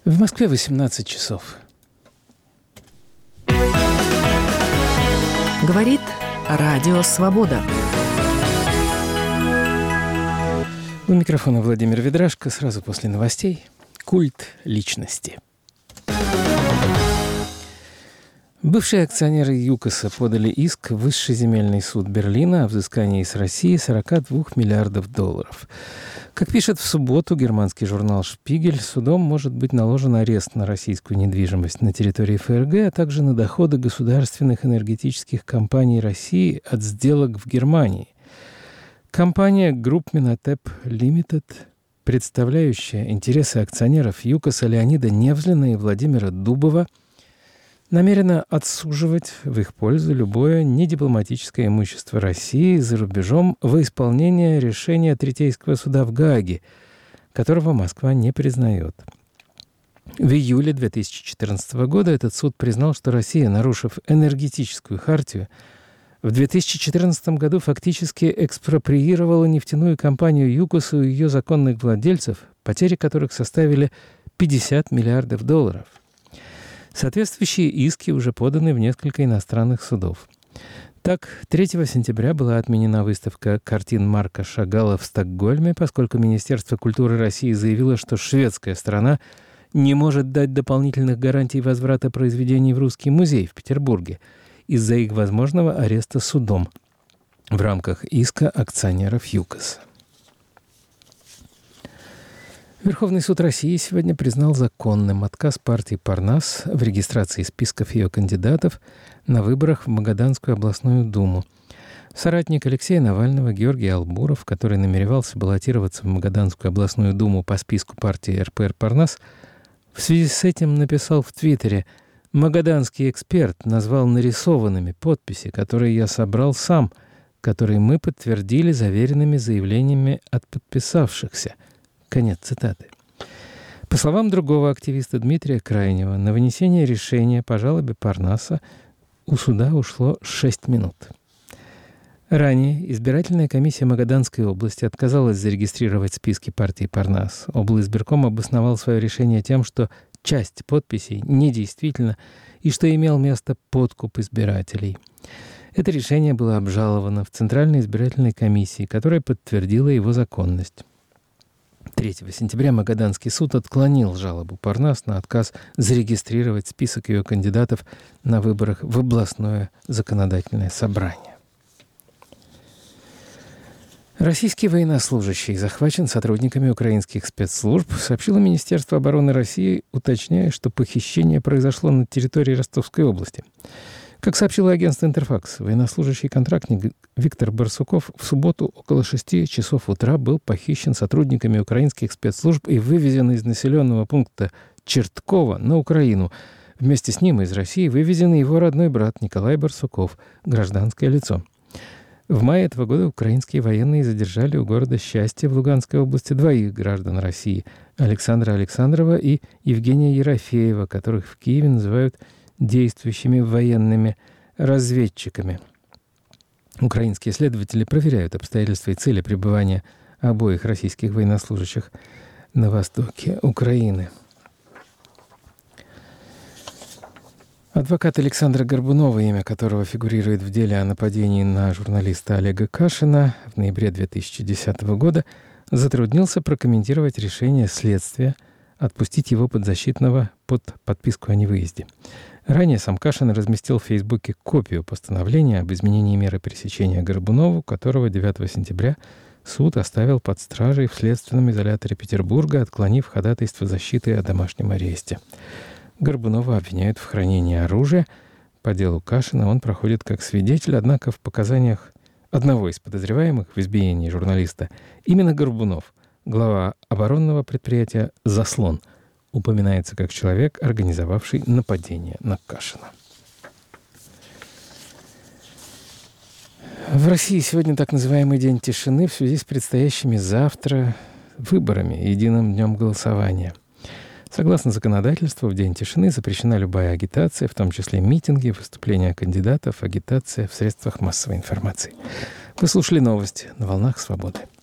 В Москве 18 часов. Говорит Радио Свобода. У микрофона Владимир Ведрашко. Сразу после новостей. Культ личности. Бывшие акционеры ЮКОСа подали иск в Высший земельный суд Берлина о взыскании с России 42 миллиардов долларов. Как пишет в субботу германский журнал «Шпигель», судом может быть наложен арест на российскую недвижимость на территории ФРГ, а также на доходы государственных энергетических компаний России от сделок в Германии. Компания Group Minatep Limited, представляющая интересы акционеров ЮКОСа Леонида Невзлина и Владимира Дубова, намерена отсуживать в их пользу любое недипломатическое имущество России за рубежом во исполнение решения Третейского суда в Гааге, которого Москва не признает. В июле 2014 года этот суд признал, что Россия, нарушив энергетическую хартию, в 2014 году фактически экспроприировала нефтяную компанию ЮКОС у ее законных владельцев, потери которых составили 50 миллиардов долларов. Соответствующие иски уже поданы в несколько иностранных судов. Так, 3 сентября была отменена выставка картин Марка Шагала в Стокгольме, поскольку Министерство культуры России заявило, что шведская сторона не может дать дополнительных гарантий возврата произведений в Русский музей в Петербурге из-за их возможного ареста судом в рамках иска акционеров ЮКОСа. Верховный суд России сегодня признал законным отказ партии «Парнас» в регистрации списков ее кандидатов на выборах в Магаданскую областную думу. Соратник Алексея Навального Георгий Албуров, который намеревался баллотироваться в Магаданскую областную думу по списку партии РПР «Парнас», в связи с этим написал в Твиттере: «Магаданский эксперт назвал нарисованными подписи, которые я собрал сам, которые мы подтвердили заверенными заявлениями от подписавшихся». Конец цитаты. По словам другого активиста Дмитрия Крайнего, на вынесение решения по жалобе Парнаса у суда ушло 6 минут. Ранее избирательная комиссия Магаданской области отказалась зарегистрировать списки партии Парнас. Облизбирком обосновал свое решение тем, что часть подписей недействительна и что имел место подкуп избирателей. Это решение было обжаловано в Центральной избирательной комиссии, которая подтвердила его законность. 3 сентября Магаданский суд отклонил жалобу Парнас на отказ зарегистрировать список ее кандидатов на выборах в областное законодательное собрание. Российский военнослужащий захвачен сотрудниками украинских спецслужб, сообщило Министерство обороны России, уточняя, что похищение произошло на территории Ростовской области. Как сообщило агентство «Интерфакс», военнослужащий контрактник Виктор Барсуков в субботу около 6 часов утра был похищен сотрудниками украинских спецслужб и вывезен из населенного пункта Чертково на Украину. Вместе с ним из России вывезен и его родной брат Николай Барсуков, гражданское лицо. В мае этого года украинские военные задержали у города Счастье в Луганской области 2 граждан России – Александра Александрова и Евгения Ерофеева, которых в Киеве называют действующими военными разведчиками. Украинские следователи проверяют обстоятельства и цели пребывания обоих российских военнослужащих на востоке Украины. Адвокат Александра Горбунова, имя которого фигурирует в деле о нападении на журналиста Олега Кашина в ноябре 2010 года, затруднился прокомментировать решение следствия отпустить его подзащитного под подписку о невыезде. Ранее сам Кашин разместил в Фейсбуке копию постановления об изменении меры пресечения Горбунову, которого 9 сентября суд оставил под стражей в следственном изоляторе Петербурга, отклонив ходатайство защиты о домашнем аресте. Горбунова обвиняют в хранении оружия. По делу Кашина он проходит как свидетель, однако в показаниях одного из подозреваемых в избиении журналиста именно Горбунов, глава оборонного предприятия «Заслон», упоминается как человек, организовавший нападение на Кашина. В России сегодня так называемый День тишины в связи с предстоящими завтра выборами и единым днем голосования. Согласно законодательству, в День тишины запрещена любая агитация, в том числе митинги, выступления кандидатов, агитация в средствах массовой информации. Вы слушали новости на «Волнах Свободы».